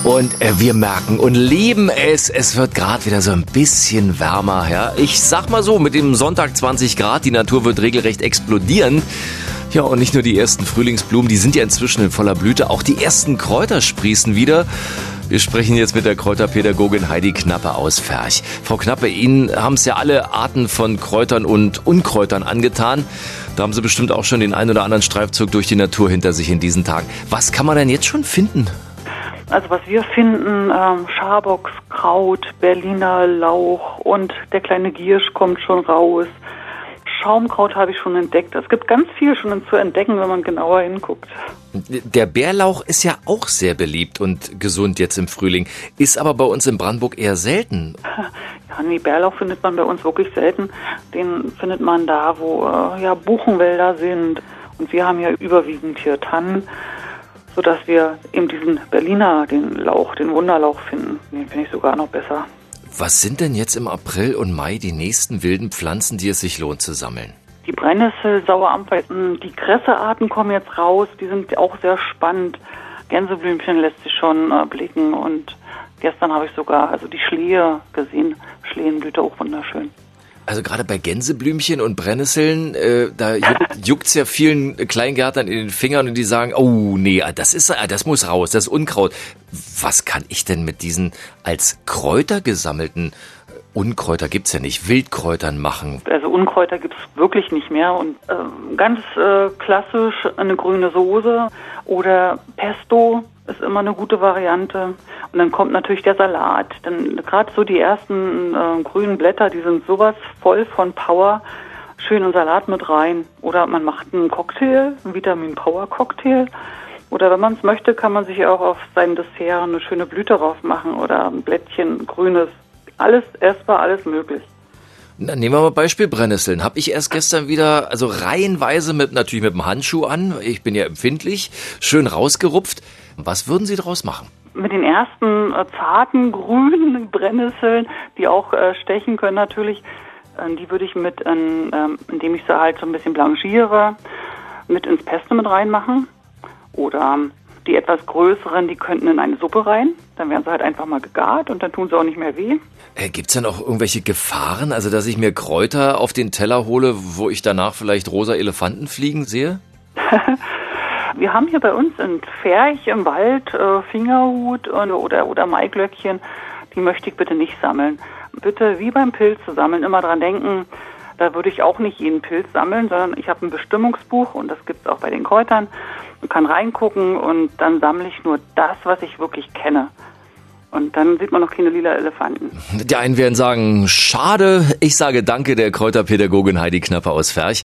Und wir merken und lieben es. Es wird gerade wieder so ein bisschen wärmer. Ja? Ich sag mal so, mit dem Sonntag 20 Grad, die Natur wird regelrecht explodieren. Ja, und nicht nur die ersten Frühlingsblumen, die sind ja inzwischen in voller Blüte. Auch die ersten Kräuter sprießen wieder. Wir sprechen jetzt mit der Kräuterpädagogin Heidi Knappe aus Ferch. Frau Knappe, Ihnen haben es ja alle Arten von Kräutern und Unkräutern angetan. Da haben Sie bestimmt auch schon den ein oder anderen Streifzug durch die Natur hinter sich in diesen Tagen. Was kann man denn jetzt schon finden? Also was wir finden, Schabockskraut, Berliner Lauch und der kleine Giersch kommt schon raus. Schaumkraut habe ich schon entdeckt. Es gibt ganz viel schon zu entdecken, wenn man genauer hinguckt. Der Bärlauch ist ja auch sehr beliebt und gesund jetzt im Frühling, ist aber bei uns in Brandenburg eher selten. Ja, nee, Bärlauch findet man bei uns wirklich selten. Den findet man da, wo Buchenwälder sind. Und wir haben ja überwiegend hier Tannen, sodass wir eben diesen Berliner, den Lauch, den Wunderlauch finden. Den finde ich sogar noch besser. Was sind denn jetzt im April und Mai die nächsten wilden Pflanzen, die es sich lohnt zu sammeln? Die Brennnessel, Sauerampfer, die Kressearten kommen jetzt raus, die sind auch sehr spannend. Gänseblümchen lässt sich schon blicken und gestern habe ich sogar die Schlehe gesehen. Schlehenblüte auch wunderschön. Also gerade bei Gänseblümchen und Brennnesseln, da juckt's ja vielen Kleingärtnern in den Fingern und die sagen, oh nee, das muss raus, das ist Unkraut. Was kann ich denn mit diesen als Kräuter gesammelten Unkräuter gibt's ja nicht, Wildkräutern machen? Also Unkräuter gibt's wirklich nicht mehr und ganz klassisch eine grüne Soße oder Pesto ist immer eine gute Variante. Und dann kommt natürlich der Salat. Dann gerade so die ersten grünen Blätter, die sind sowas voll von Power. Schönen Salat mit rein. Oder man macht einen Cocktail, einen Vitamin-Power-Cocktail. Oder wenn man es möchte, kann man sich auch auf sein Dessert eine schöne Blüte drauf machen oder ein Blättchen grünes. Alles essbar, alles möglich. Na, nehmen wir mal Beispiel Brennnesseln. Habe ich erst gestern wieder, reihenweise natürlich mit dem Handschuh an, ich bin ja empfindlich, schön rausgerupft. Was würden Sie daraus machen? Mit den ersten zarten grünen Brennnesseln, die auch stechen können natürlich, die würde ich indem ich sie halt so ein bisschen blanchiere, mit ins Pesto mit reinmachen. Oder die etwas größeren, die könnten in eine Suppe rein. Dann werden sie halt einfach mal gegart und dann tun sie auch nicht mehr weh. Gibt's denn auch irgendwelche Gefahren? Also, dass ich mir Kräuter auf den Teller hole, wo ich danach vielleicht rosa Elefanten fliegen sehe? Wir haben hier bei uns in Ferch im Wald Fingerhut oder Maiglöckchen. Die möchte ich bitte nicht sammeln. Bitte wie beim Pilz zu sammeln, immer dran denken, da würde ich auch nicht jeden Pilz sammeln, sondern ich habe ein Bestimmungsbuch und das gibt's auch bei den Kräutern. Man kann reingucken und dann sammle ich nur das, was ich wirklich kenne. Und dann sieht man noch keine lila Elefanten. Die einen werden sagen, schade. Ich sage danke der Kräuterpädagogin Heidi Knappe aus Ferch.